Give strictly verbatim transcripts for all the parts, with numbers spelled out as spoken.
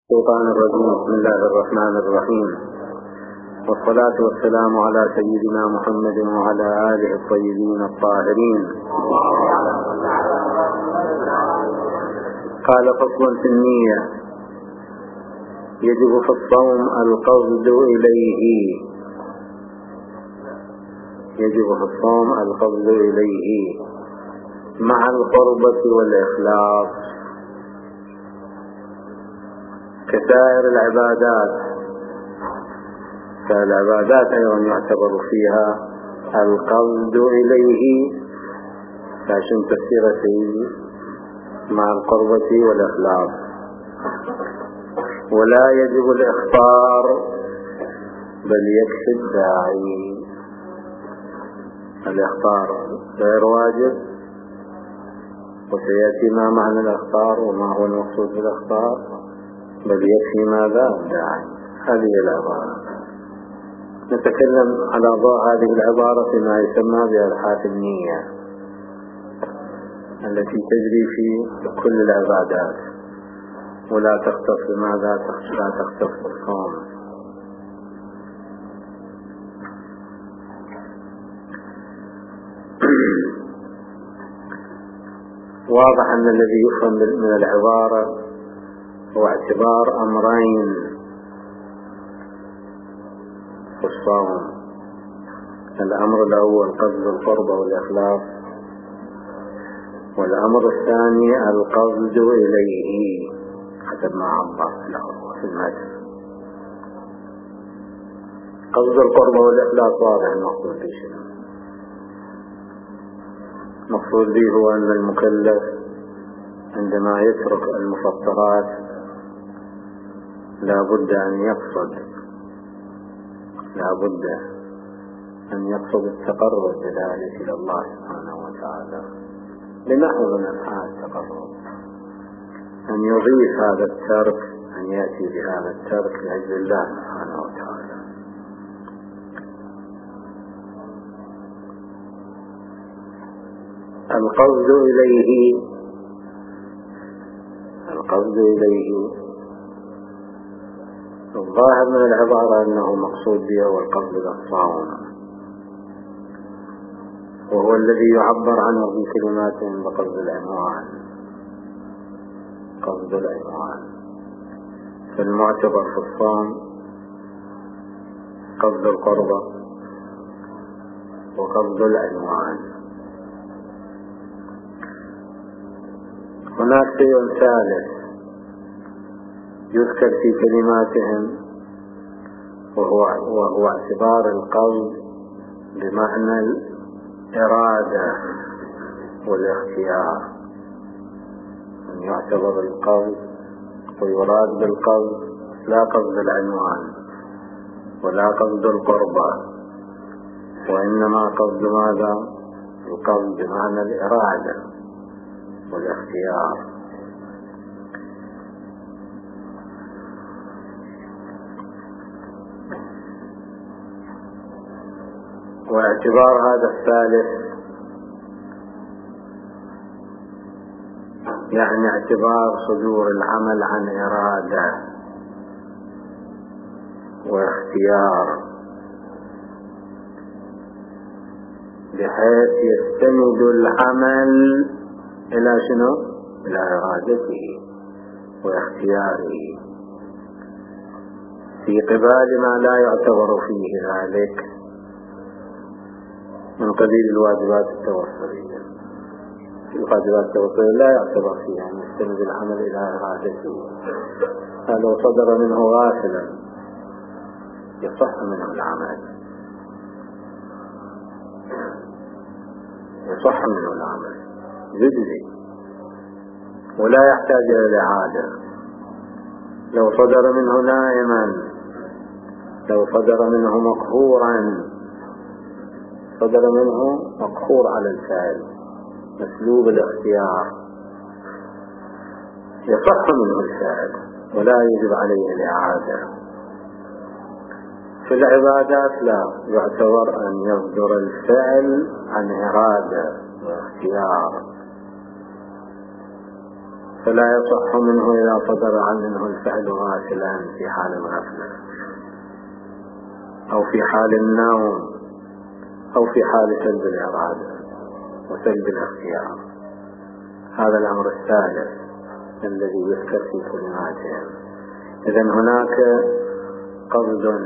الشيطان الرجيم. بسم الله الرحمن الرحيم، والصلاة والسلام على سيدنا محمد وعلى آله الطيبين الطاهرين. قال فصل في النية: يجب في الصوم القصد إليه. يجب في الصوم القصد إليه مع القربة والإخلاص كسائر العبادات. فالعبادات أيضا يعتبر فيها القصد إليه عشان تفسير سيدي مع القربة والإخلاص. ولا يجب الإخطار بل يكفي الداعي. الإخطار غير واجب، وسيأتي ما معنى الإخطار وما هو المقصود بالإخطار، بل يكفي ماذا؟ الداعي. هذه العبارة نتكلم على ضوء هذه العبارة فيما يسمى بأبحاث النية التي تجري في كل العبادات، ولا تختص بماذا؟ لا تختص بالصوم. واضح أن الذي يفهم من العبارة هو اعتبار أمرين في الصوم. الأمر الأول قصد القربة والإخلاص، والأمر الثاني القصد إليه حسب ما عبر له في المثل. قصد القربة والإخلاص واضح المقصود به شنو؟ المقصود به هو أن المكلف عندما يترك المفطرات لا بد أن يقصد لا بد أن يقصد التقرب بذلك إلى الله سبحانه وتعالى لنحو من أنحاء التقرب، أن يضيف هذا الترك، أن يأتي بهذا الترك لأجل الله سبحانه وتعالى. القصد إليه القصد إليه الظاهر من العبارة أنه مقصود به هو القصد للصوم، وهو الذي يعبر عنه في كلماتهم بقصد العنوان. قصد العنوان فالمعتبر في الصوم قصد القربة وقصد العنوان. هناك شيء ثالث يذكر في كلماتهم وهو, وهو اعتبار القصد بمعنى الإرادة والاختيار. أن يعتبر القصد ويراد بالقصد لا قصد العنوان ولا قصد القربة، وإنما قصد ماذا؟ القصد بمعنى الإرادة والاختيار. واعتبار هذا الثالث يعني اعتبار صدور العمل عن إرادة واختيار، بحيث يستند العمل إلى شنو؟ إلى إرادته واختياره، في قبال ما لا يعتبر فيه ذلك من قبيل الواجبات التوصلية. الواجبات التوصلية لا يعتبر فيها أن يستند العمل إلى إرادته. فلو صدر منه غافلا يصح منه العمل يصح منه العمل يجزي ولا يحتاج إلى الإعادة. لو صدر منه نائما، لو صدر منه مقهورا، صدر منه مقهور على الفعل مسلوب الاختيار، يصح منه الفعل ولا يجب عليه الإعادة. في العبادات لا يعتبر أن يصدر الفعل عن إرادة واختيار، فلا يصح منه إذا صدر عنه الفعل غافلا في حال الغفلة أو في حال النوم أو في حال سلب الإرادة وسلب الاختيار. هذا الأمر الثالث الذي يذكر في كلماتهم. إذن هناك قصد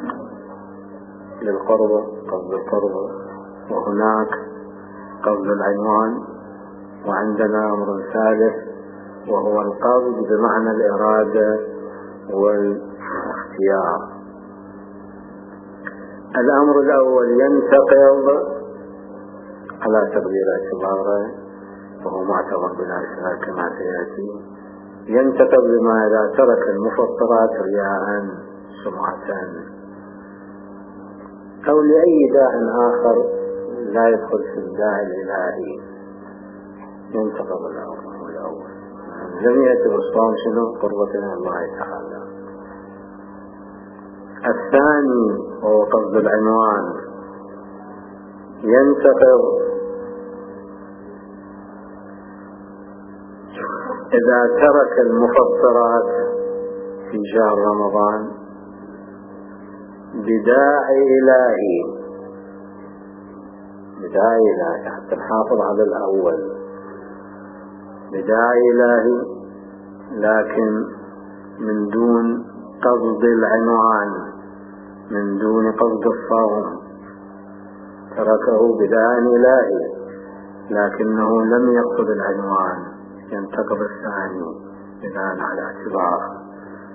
للقرب، قصد القرب، وهناك قصد العنوان، وعندنا أمر ثالث وهو القصد بمعنى الإرادة والاختيار. الأمر الأول ينتقض على تقدير اعتباره وهو معتبر بلا إشكال كما سيأتي. ينتقض بما إذا ترك المفطرات رياء سمعة أو لأي داع آخر لا يدخل في الداعي الإلهي ينتقض الأمر الأول. لم يأتي بالصوم شنو؟ قربة من الله تعالى. الثاني هو قصد العنوان ينتقض إذا ترك المفطرات في شهر رمضان بداعي إلهي، بداعي إلهي حتى نحافظ على الأول، بداعي إلهي لكن من دون قصد العنوان، من دون قصد الصوم، تركه بداعي إلهي لكنه لم يقصد العنوان، ينتقض الثاني بناء على اعتبار.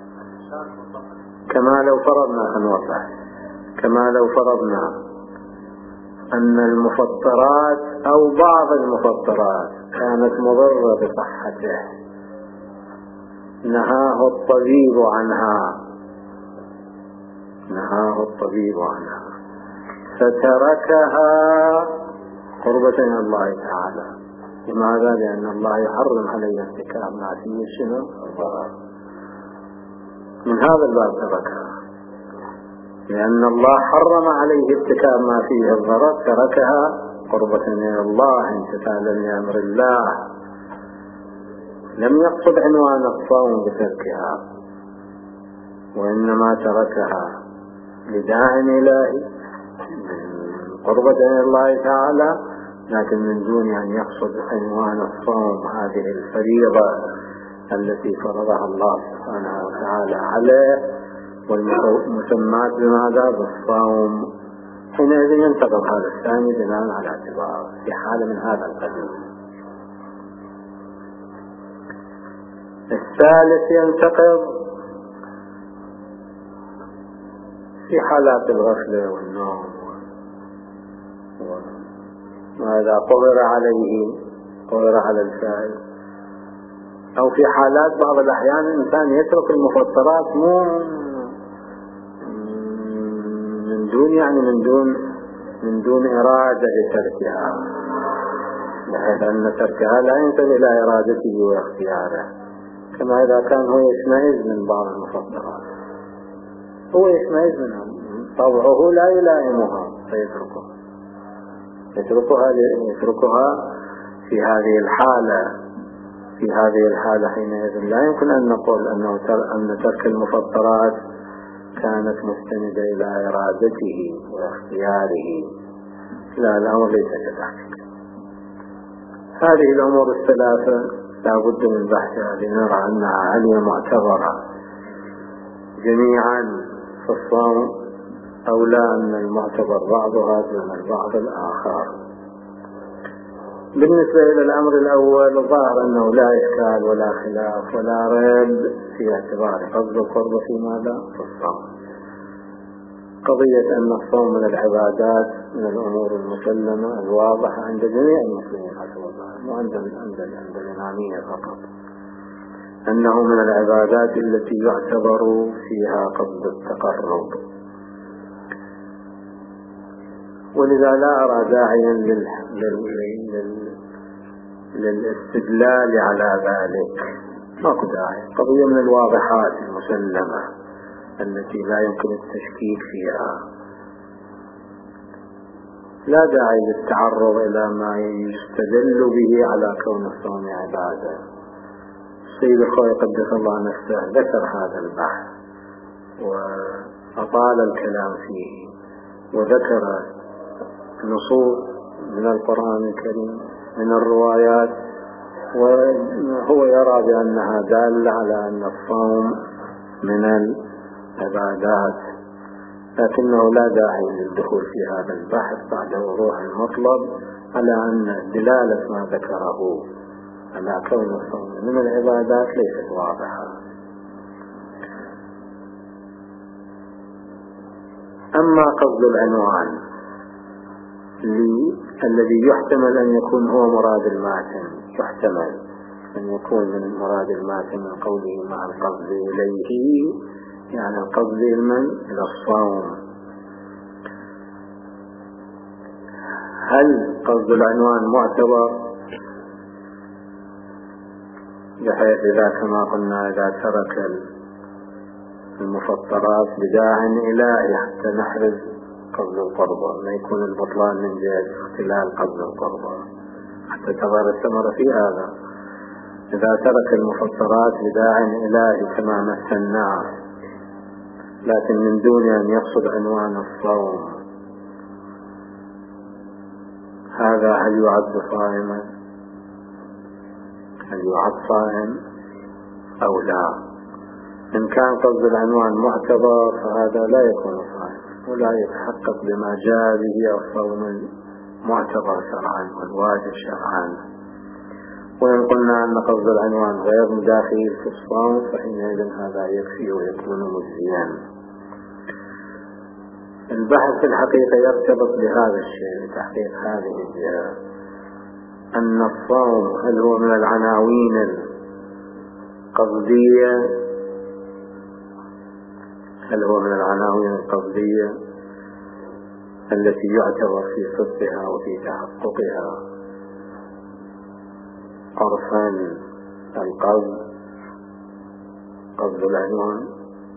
كما لو فرضنا خنوصة كما لو فرضنا أن المفطرات أو بعض المفطرات كانت مضرة بصحته نهاه الطبيب عنها نهاه الطبيب عنها فتركها قربة من الله تعالى. لماذا؟ لأن الله يحرم عليه ارتكاب ما فيه شنو؟ الضرر. من هذا الباب تركها، لأن الله حرم عليه ارتكاب ما فيه الضرر، تركها قربة من الله امتثالا لأمر الله. لم يقصد عنوان الصوم بتركها، وإنما تركها لداع إلهي قربة من الله تعالى، لكن من دون أن يقصد عنوان الصوم هذه الفريضة التي فرضها الله سبحانه وتعالى عليه والمسمات بماذا؟ بالصوم. حينئذ ينتقض هذا الثاني بناء على اعتبار في حالة من هذا القبيل. الثالث ينتقض في حالات الغفلة والنوم، وهذا قدر عليه قدر على الفاعل، أو في حالات بعض الأحيان الإنسان يترك المفطرات مو من دون يعني من دون من دون إرادة لتركها، بحيث أن تركها لا ينتبه إلى إرادته واختياره، كما إذا كان هو يشمئز من بعض المفطرات، هو يشمئز منها، طبعه لا يلائمها فيتركها يتركها يتركها في هذه الحالة. في هذه الحالة حينئذ لا يمكن أن نقول أنه أن ترك المفطرات كانت مستندة إلى إرادته واختياره، لا، الأمر ليس كذلك. هذه الأمور الثلاثة لا بد من بحثها لنرى أنها هل معتبرة جميعا في الصوم أو لا، أن المعتبر بعضها دون البعض الآخر. بالنسبة إلى الأمر الأول ظاهر أنه لا إشكال ولا خلاف ولا ريب في اعتبار قصد القرب في ماذا؟ في الصوم. قضية أن الصوم من العبادات من الأمور المسلمة الواضحة عند جميع المسلمين حسب الله، وعند عند عند الإمامية فقط، أنه من العبادات التي يعتبر فيها قصد التقرب. ولذا لا أرى داعيا لل... لل... لل... للاستدلال على ذلك، ماكو داعي. قضية من الواضحات المسلمة التي لا يمكن التشكيك فيها، لا داعي للتعرض إلى ما يستدل به على كون الصوم عبادة. السيد الخوئي قدس الله نفسه ذكر هذا البحث وأطال الكلام فيه وذكر نصوص من القرآن الكريم من الروايات، وهو يرى بأنها دالة على أن الصوم من العبادات، لكنه لا داعي للدخول في هذا البحث بعد وضوح المطلب على أن دلالة ما ذكره على كون الصوم من العبادات ليست واضحة. أما قصد العنوان الذي يحتمل أن يكون هو مراد الماتن، يحتمل أن يكون من مراد الماتن من قوله مع القصد إليه، يعني القصد من إلى الصوم. هل قصد العنوان معتبر بحيث إذا كما قلنا إذا ترك المفطرات بداع إلهي حتى نحرز قصد القربة، ما يكون البطلان من جهة اختلال قصد القربة حتى تظهر الثمرة في هذا. إذا ترك المفطرات بداع إلهي كما مثلناه لكن من دون أن يقصد عنوان الصوم، هذا هل يعد صائما؟ هل يعد صائم أو لا؟ إن كان قصد العنوان معتبر فهذا لا يكون صائم ولا يتحقق بما جاء به الصوم المعتبر شرعا والواجب شرعا. وإن قلنا أن قصد العنوان غير مداخل في الصوم فحينئذ هذا يكفي ويكون مجزيا. البحث في الحقيقة يرتبط بهذا الشيء لتحقيق هذه الجهة، أن الصوم هل هو من العناوين القصدية هل هو من العناوين القصدية التي يعتبر في صدقها وفي تحققها عرفا القصد قصد العنوان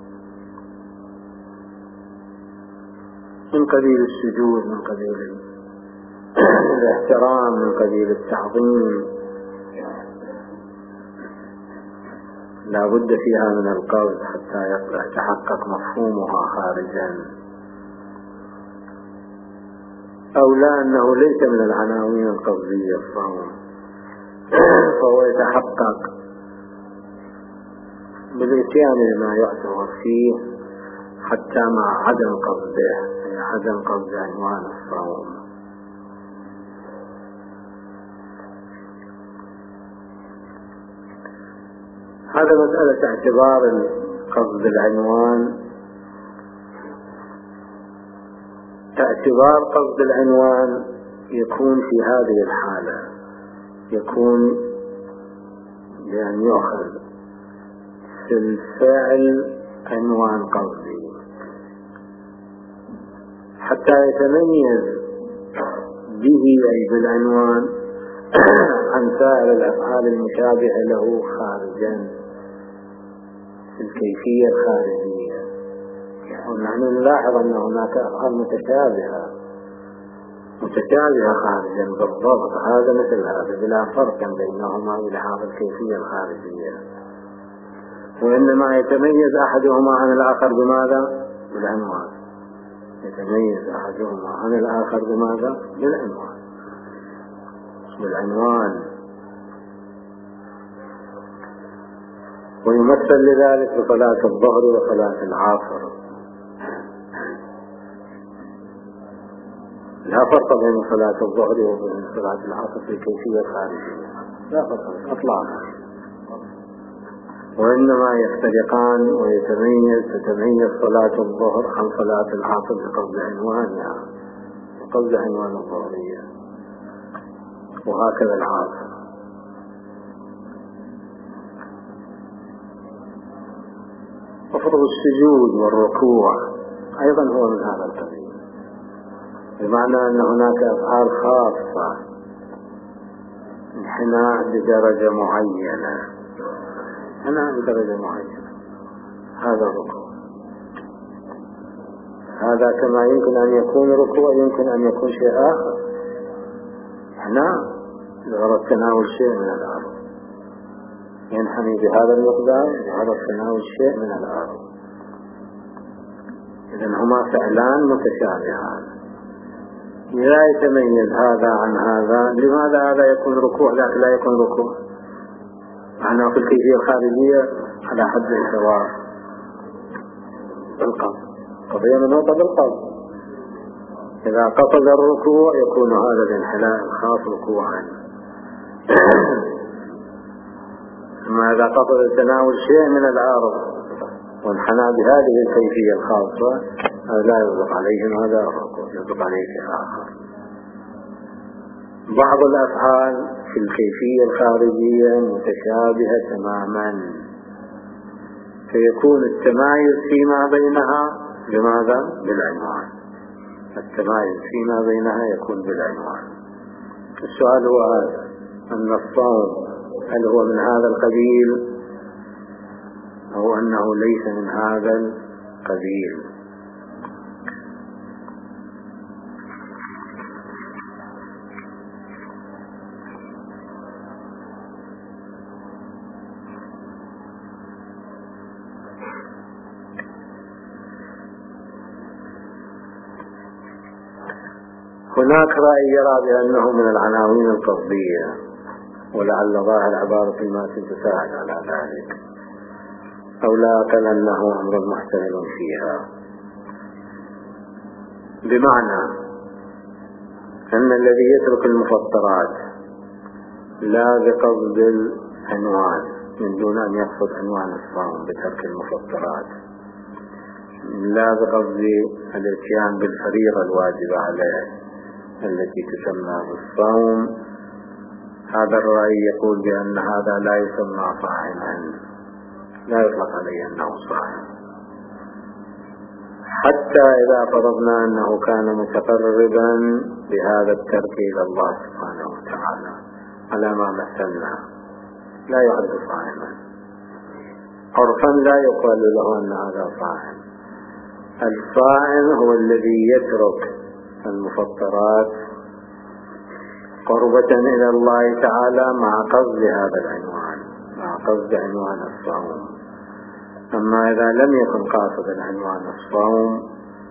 من قبيل السجود، من قبيل الاحترام، من قبيل التعظيم، لا بد فيها من القصد حتى يتحقق مفهومها خارجا، أو لا أنه ليس من العناوين القصدية الصوم فهو يتحقق بالإتيان لما يعتبر فيه حتى مع عدم قصده، يعني عدم قصد عنوان الصوم. هذا مسألة اعتبار قصد العنوان. اعتبار قصد العنوان يكون في هذه الحالة، يكون بأن يؤخذ في الفعل عنوان قصدي حتى يتميز به أي بالعنوان عن سائر الأفعال المشابهة له خارجا في الكيفية الخارجية. ونحن نلاحظ أن هناك أفعال متشابهة متشابهة خارجا بالضبط، هذا مثل هذا بلا فرق بينهما بلحاظ الكيفية الخارجية، وإنما يتميز أحدهما عن الآخر بماذا؟ بالعنوان. يتميز أحدهما عن الآخر بماذا؟ بالعنوان. بالعنوان ويمثل لذلك بصلاة الظهر وصلاة العصر. لا فرق بين صلاة الظهر وبين صلاة العصر في الكيفية الخارجية، لا فرق اطلاقا، وإنما يفترقان ويتميز تتميز صلاة الظهر عن صلاة العصر بقصد عنوانها بقصد عنوان الظهرية، وهكذا العصر. وفرض السجود والركوع أيضا هو من هذا القبيل، بمعنى أن هناك أفعال خاصة انحناء بدرجة معينة، انحناء بدرجة معينة، هذا الركوع. هذا كما يمكن أن يكون ركوع يمكن أن يكون شيء آخر، انحناء لغرض تناول شيء من الأرض. ينحني بهذا المقدار وهذا تناول شيء من الأرض. إذن هما فعلان متشابهان. لا يتميز هذا عن هذا. لماذا هذا يكون ركوع ذاك لا يكون ركوع؟ معناه في الكيفية الخارجية على حد السواء. القبض قضية منوطة بالقبض. إذا قصد الركوع يكون هذا الانحناء الخاص ركوعا. أما إذا قصد تناول شيء من الأرض وانحنى بهذه الكيفية الخاصة لا يطلق عليه هذا الركوع، يطلق عليه شيء آخر. بعض الأفعال في الكيفية الخارجية متشابهة تماما، فيكون التمايز فيما بينها لماذا؟ بالعنوان. التمايز فيما بينها يكون بالعنوان. السؤال هو هذا، أن الصوم هل هو من هذا القبيل أو أنه ليس من هذا القبيل؟ هناك رأي يرى بأنه من العناوين القصدية، ولعل ظاهر عبارة ما تساعد على ذلك، أو لا أقل أنه أمر محتمل فيها. بمعنى أن الذي يترك المفطرات لا بقصد العنوان من دون أن يقصد عنوان الصوم بترك المفطرات، لا بقصد الاتيان بالفريضة الواجبة عليه التي تسمى بالصوم، هذا الرأي يقول بأن هذا لا يسمى صائما، لا يطلق عليه أنه صائم، حتى إذا فرضنا أنه كان متقربا بهذا الترك إلى الله سبحانه وتعالى على ما مثلنا، لا يعد صائما. عرفا لا يقال له أن هذا صائم. الصائم هو الذي يترك المفطرات قربة إلى الله تعالى مع قصد هذا العنوان، مع قصد عنوان الصوم. أما إذا لم يكن قاصدا عنوان الصوم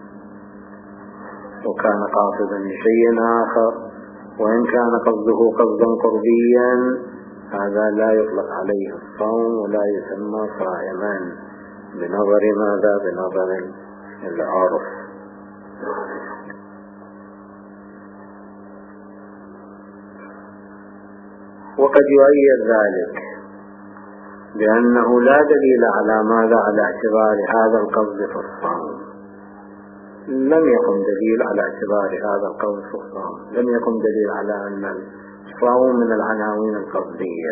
وكان قاصدا لشيء آخر، وإن كان قصده قصدا قربيا، هذا لا يطلق عليه الصوم ولا يسمى صائما بنظر ماذا؟ بنظر العرف. وقد يؤيد ذلك بأنه لا دليل على ماذا؟ على اعتبار هذا القصد في الصوم. لم يكن دليل على اعتبار هذا القصد في الصوم، لم يكن دليل على أن الصوم من العناوين القصدية.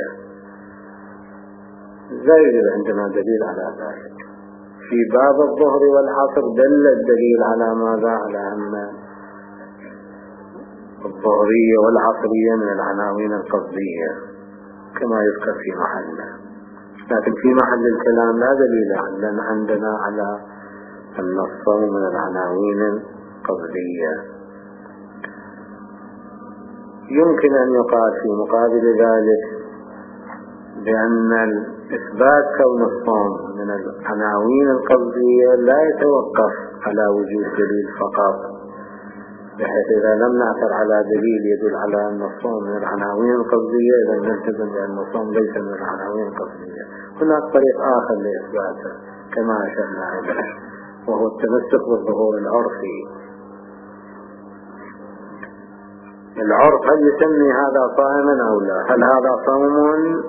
لا يوجد عندنا دليل على ذلك. في باب الظهر والعصر دل الدليل على ماذا؟ على أن الظهرية والعصرية من العناوين القصدية كما يذكر في محله، لكن في محل الكلام لا دليل عندنا على أن الصوم من العناوين القصدية. يمكن أن يقال في مقابل ذلك بأن إثبات كون الصوم من العناوين القصدية لا يتوقف على وجود دليل فقط، بحيث إذا لم نعثر على دليل يدل على أن الصوم من العناوين القصدية إذا نلتزم بأن الصوم ليس من العناوين القصدية. هناك طريق آخر لإثباته كما أشرنا إليه، وهو التمسك بالظهور العرفي. العرف هل يسمي هذا صائما أو لا؟ هل هذا صوم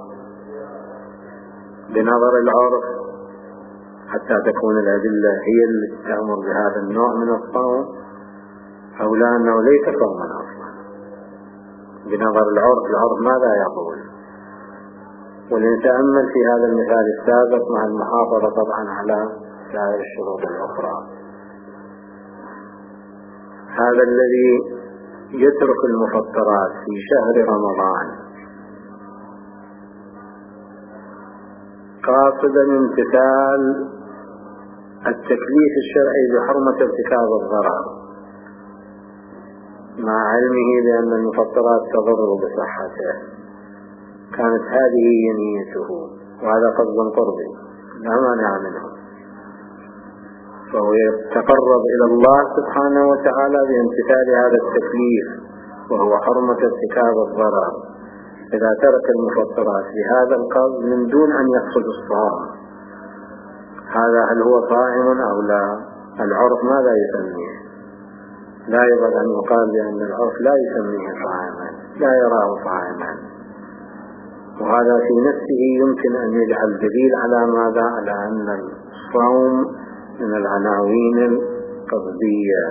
بنظر العرف حتى تكون الأدلة هي التي تأمر بهذا النوع من الصوم، أو لا أنه ليس صوما أصلا بنظر العرف؟ العرف ماذا يقول؟ ولنتأمل في هذا المثال السابق مع المحافظة طبعا على سائر الشروط الأخرى. هذا الذي يترك المفطرات في شهر رمضان قاصدا امتثال التكليف الشرعي بحرمة ارتكاب الضرر، مع علمه بأن المفطرات تضر بصحته، كانت هذه هي نيته، وهذا قصد قربي لا مانع منه، فهو يتقرب إلى الله سبحانه وتعالى بامتثال هذا التكليف، وهو حرمة ارتكاب الضرر. إذا ترك المفطرات بهذا القصد من دون أن يقصد الصوم، هذا هل هو صائم أو لا؟ العرف ماذا يسميه؟ لا يبغى أن يقال بأن العرف لا يسميه صائما، لا يراه صائما، وهذا في نفسه يمكن أن يجعل دليل على ماذا؟ على أن الصوم من العناوين القصدية.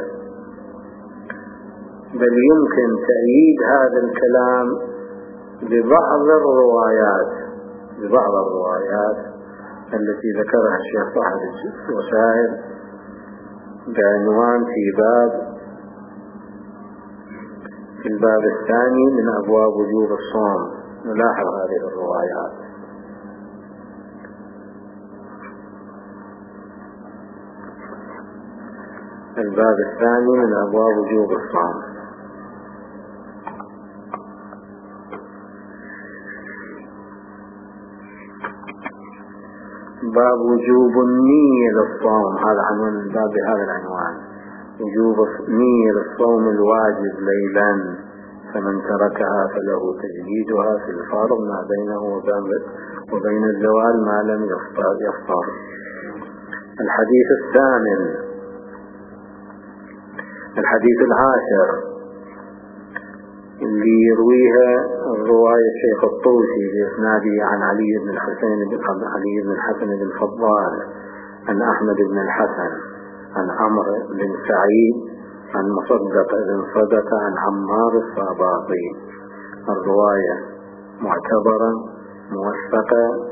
بل يمكن تأييد هذا الكلام ببعض الروايات ببعض الروايات التي ذكرها الشيخ صاحب الوسائل بعنوان في باب في الباب الثاني من أبواب وجوب الصوم. نلاحظ هذه الروايات. الباب الثاني من أبواب وجوب الصوم. باب وجوب النية للصوم، هذا عنوان الباب بهذا العنوان، وجوب النية للصوم الواجب ليلا، فمن تركها فله تجديدها في الفرض ما بينه وبين الزوال ما لم يفطر. الحديث الثامن الحديث العاشر اللي يرويها الرواية الشيخ الطوسي بإسناده عن علي بن الحسين بن علي بن الحسن بن فضال عن أحمد بن الحسن عن عمرو بن سعيد عن مصدق بن صدقة عن عمار الصباطي. الرواية معتبرة موثقة،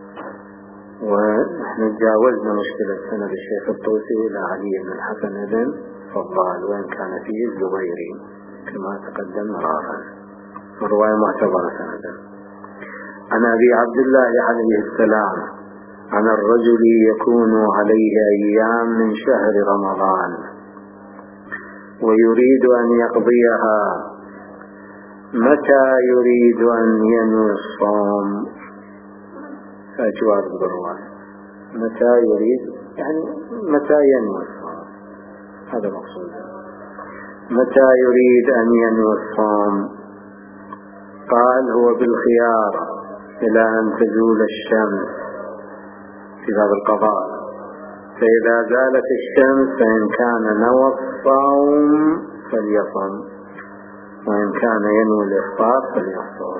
ونحن تجاوزنا مشكلة سند الشيخ الطوسي إلى علي بن الحسن بن فضال، وإن كان فيه الزبيري كما تقدم مرارا. الرواية معتبرة سندا. عن أبي عبد الله عليه السلام عن الرجل يكون عليه أيام من شهر رمضان ويريد أن يقضيها، متى يريد أن ينوي الصوم؟ فأجواب الرواية متى يريد، يعني متى ينوي الصوم، هذا مقصود. متى يريد أن ينوي الصوم؟ قال هو بالخيار إلى أن تزول الشمس في باب القضاء، فإذا زالت الشمس فإن كان نوى الصوم فليصم، وإن كان ينوي الإفطار فليفطر.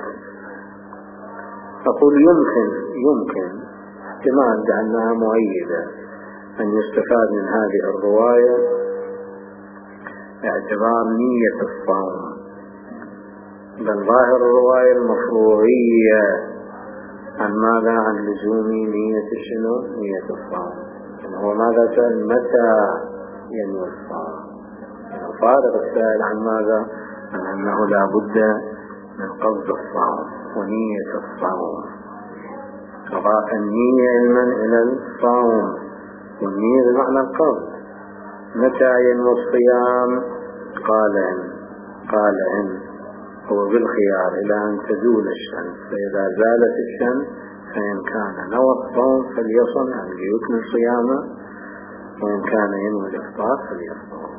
أقول يمكن يمكن احتمال لأنها مؤيدة أن يستفاد من هذه الرواية اعتبار نية الصوم، بل ظاهر الرواية المفروعية عن ماذا؟ عن لزوم نية شنو؟ نية الصوم. يعني هو ماذا سأل؟ متى ينوي الصوم؟ يعني فارغ السائل عن ماذا؟ عن أنه لا بد من قصد الصوم ونية الصوم. أضاف النية علما إلى الصوم، والنية بمعنى القصد. متى ينوي الصيام؟ قال إن قال إن هو بالخيار إلى أن تزول الشمس، فإذا زالت الشمس فإن كان نوى الصوم فليصم أن يكمل صيامه، وإن كان ينوي الإفطار فليفطر.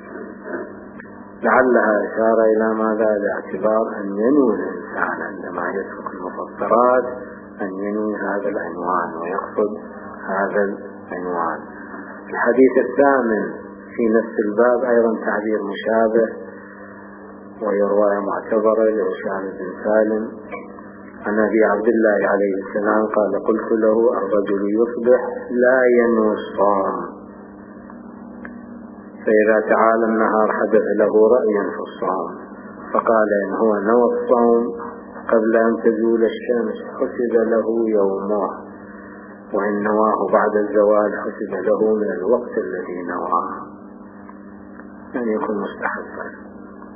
لعلها إشارة إلى ماذا؟ لاعتبار أن ينوي الإنسان عندما يترك المفطرات أن ينوي هذا العنوان ويقصد هذا العنوان. الحديث الثامن في نفس الباب أيضا تعبير مشابه، وهي رواية معتبرة لهشام بن سالم عن أبي عبد الله عليه السلام قال قلت له الرجل يصبح لا ينوي الصوم، فإذا تعالى النهار حدث له رأي في الصوم، فقال إن هو نوى الصوم قبل أن تزول الشمس حسب له يومه، وإن نواه بعد الزوال حسب له من الوقت الذي نواه، يعني يكون مستحبا.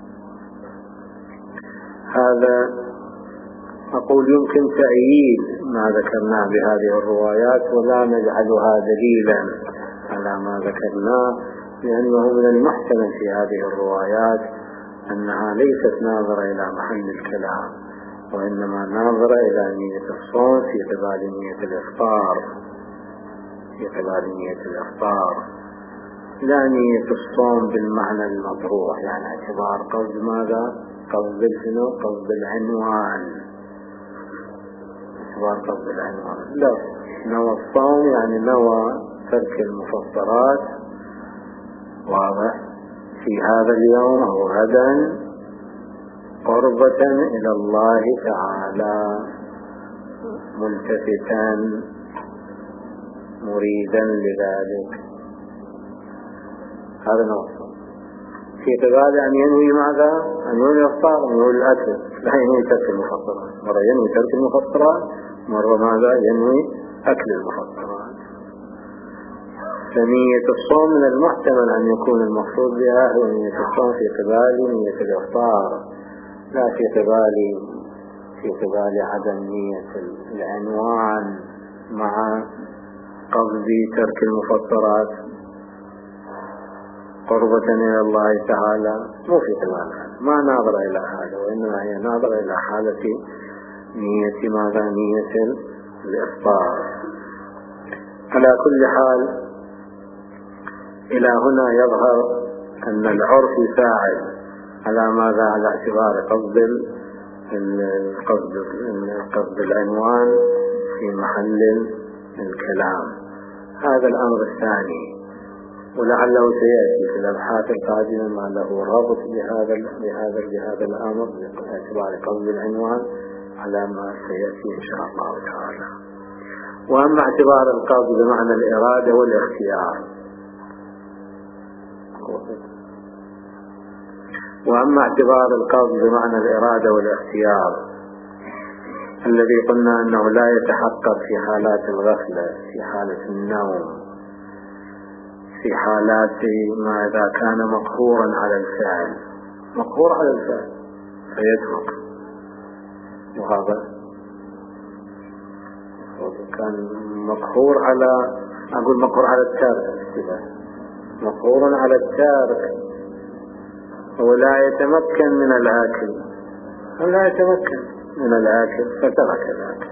هذا أقول يمكن تأييد ما ذكرناه بهذه الروايات، ولا نجعلها دليلا على ما ذكرناه، لأنه من المحتمل في هذه الروايات أنها ليست ناظرة إلى محل الكلام، وإنما ناظر إلى نية الصوم في قبال نية الإفطار في قبال نية الإفطار لا نية الصوم بالمعنى المطروح، يعني اعتبار قصد ماذا؟ قصد الفنو قصد العنوان، اعتبار قصد العنوان. لا، نوى الصوم يعني نوى ترك المفطرات، واضح، في هذا اليوم أو غدا قربة إلى الله تعالى، ملتفتا مريدا لذلك. هذا نوع الصوم. في قبال أن ينوي ماذا؟ أن ينوي الإفطار، أن ينوي الأكل، لا ينوي ترك المفطرات. مرة ينوي ترك المفطرات، مرة ماذا؟ ينوي أكل المفطرات. فنية الصوم من المحتمل أن يكون المقصود بها هو نية الصوم في قبال نية الإفطار، لا في قبال في قبال عدم نية العنوان مع قصد ترك المفطرات قربة إلى الله تعالى. مو في قبال هذا، ما ناظر إلى هذا، وإنما هي ناظر إلى حالة نية ماذا؟ نية الإفطار. على كل حال إلى هنا يظهر أن العرف يساعد على ماذا؟ على اعتبار قصد القصد قصد العنوان في محل الكلام. هذا الأمر الثاني، ولعله سيأتي في الأبحاث القادمة ما له ربط بهذا بهذا بهذا الأمر باعتبار قصد العنوان على ما سيأتي إن شاء الله تعالى. وأما اعتبار القصد بمعنى الإرادة والاختيار وأما اعتبار القصد بمعنى الإرادة والاختيار الذي قلنا أنه لا يتحقق في حالات الغفلة، في حالة النوم، في حالات ما إذا كان مقهورا على الفعل، مقهور على الفعل فيترك، وهذا كان مقهور على أقول مقهور على الترك، مقهور على الترك ولا يتمكن من الآكل، ولا يتمكن من الآكل فترك الآكل.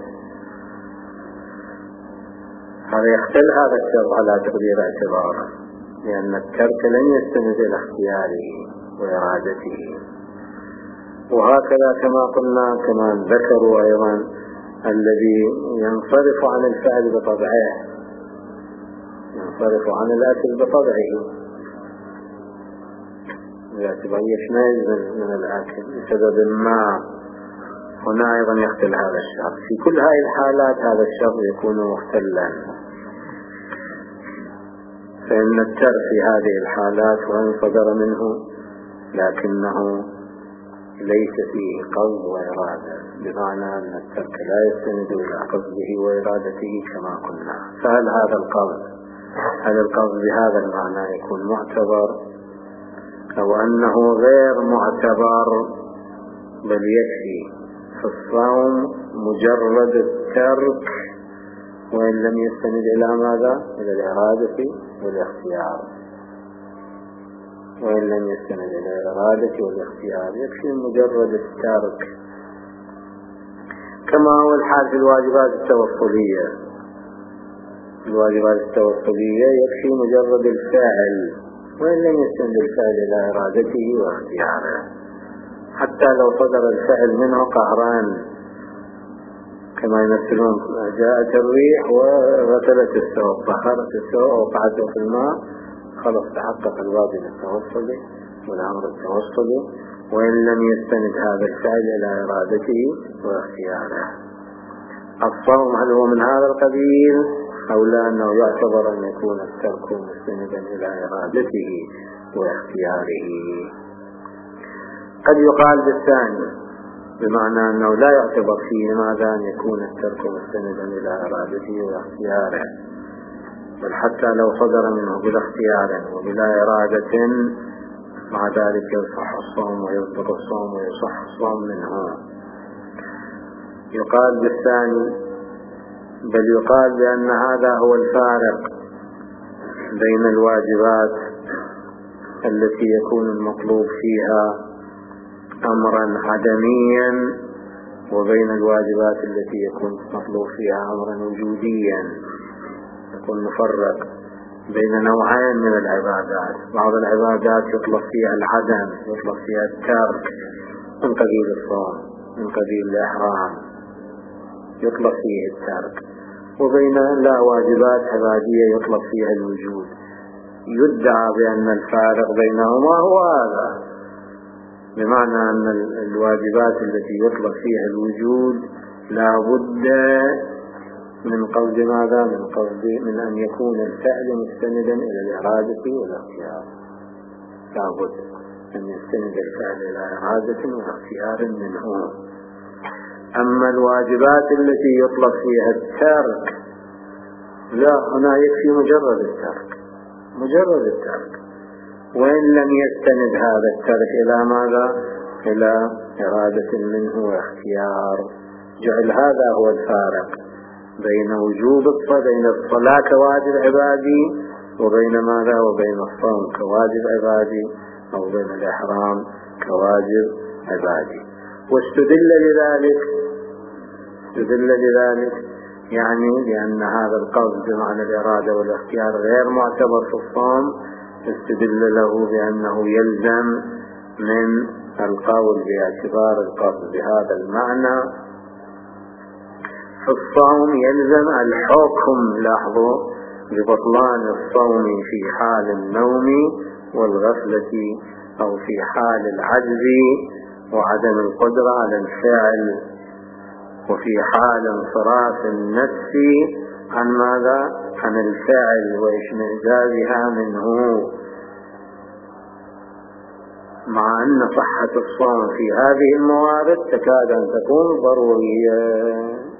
هذا يختل هذا الشرط على تقدير اعتباره، لأن الترك لن يستند إلى اختياره وإرادته. وهكذا كما قلنا كما ذكروا أيضا الذي ينصرف عن الفعل بطبعه، ينصرف عن الأكل بطبعه، باعتبار يشمل من الأكل بسبب ما، هنا أيضا يختل هذا الشرط. في كل هذه الحالات هذا الشرط يكون مختلا، فإن الترك في هذه الحالات وإن صدر منه لكنه ليس فيه قصد وإرادة، بمعنى أن الترك لا يستند إلى قصده وإرادته كما قلنا. فهل هذا القصد هل القصد بهذا المعنى يكون معتبر أو أنه غير معتبر، بل يكفي في الصوم مجرد الترك وإن لم يستند إلى ماذا؟ إلى الإرادة والاختيار، وإن لم يستند إلى الإرادة والاختيار يكفي مجرد الترك، كما هو الحال في الواجبات التوصلية. الواجبات التوصلية يكفي مجرد الفعل وإن لم يستند الفعل إلى إرادته واختياره، حتى لو صدر الفعل منه قهران، كما يمثلون جاءت الريح وغسلت الثوب، طهرت الثوب ووقعته في الماء، خلص تحقق الواجب التوصلي والأمر التوصلي وإن لم يستند هذا الفعل إلى إرادته واختياره. الصوم هل هو من هذا القبيل أو لا أنه يعتبر أن يكون الترك مستندا إلى إرادته واختياره؟ قد يقال بالثاني، بمعنى أنه لا يعتبر فيه ماذا أن يكون الترك مستندا إلى إرادته واختياره، بل حتى لو صدر منه بلا اختيار وبلا إرادة مع ذلك يصح الصوم ويضبط الصوم ويصح الصوم منه. يقال بالثاني، بل يقال بأن هذا هو الفارق بين الواجبات التي يكون المطلوب فيها أمرا عدميا وبين الواجبات التي يكون مطلوب فيها أمرا وجوديا. يكون مفرق بين نوعين من العبادات. بعض العبادات يطلق فيها العدم، يطلق فيها الترك، من قبيل الصوم، من قبيل الإحرام يطلق فيه الترك. وبين لا واجبات عبادية يطلق فيها الوجود. يدعى بأن الفارق بينهما هو هذا، بمعنى أن الواجبات التي يطلق فيها الوجود لا بد من قصد ماذا؟ من قصد من أن يكون الفعل مستندا إلى الإرادة والاختيار. لا بد أن يستند الفعل إلى إرادة واختيار منه. أما الواجبات التي يطلق فيها الترك لا، هنا يكفي مجرد الترك، مجرد الترك، وإن لم يستند هذا الترك إلى ماذا؟ إلى إرادة منه واختيار. جعل هذا هو الفارق بين وجوب الصلاة، بين الصلاة كواجب عبادي، وبين ماذا؟ وبين الصوم كواجب عبادي، أو بين الإحرام كواجب عبادي. واستدل لذلك استدل لذلك يعني لأن هذا القصد بمعنى الإرادة والاختيار غير معتبر في الصوم، استدل له بأنه يلزم من القول باعتبار القصد بهذا المعنى في الصوم يلزم الحكم، لاحظوا، ببطلان الصوم في حال النوم والغفلة أو في حال العجز وعدم القدرة على الفعل، وفي حال انصراف النفس عن ماذا؟ عن الفعل وإشمئزازها منه. مع أن صحة الصوم في هذه الموارد تكاد أن تكون ضرورية.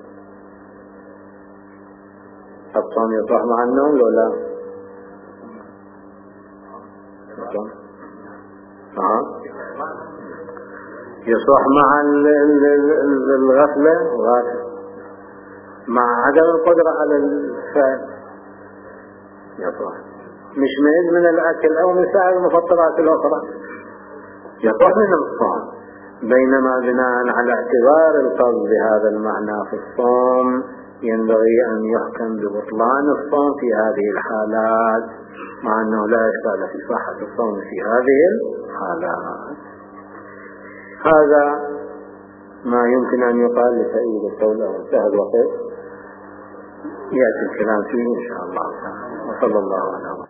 الصوم يصح مع النوم لو لا؟ ها؟ يصح مع الغفلة وغافل، مع عدم القدرة على الفعل يصح، مش مئز من الأكل أو من سائر المفطرات الأخرى يصح من الصوم. بينما بناء على اعتبار القصد بهذا المعنى في الصوم ينبغي أن يحكم ببطلان الصوم في هذه الحالات، مع أنه لا إشكال في صحة الصوم في هذه الحالات. هذا ما يمكن أن يقال لتأييد القول. انتهى الوقت، يأتي الكلام فيه إن شاء الله. وصلى الله على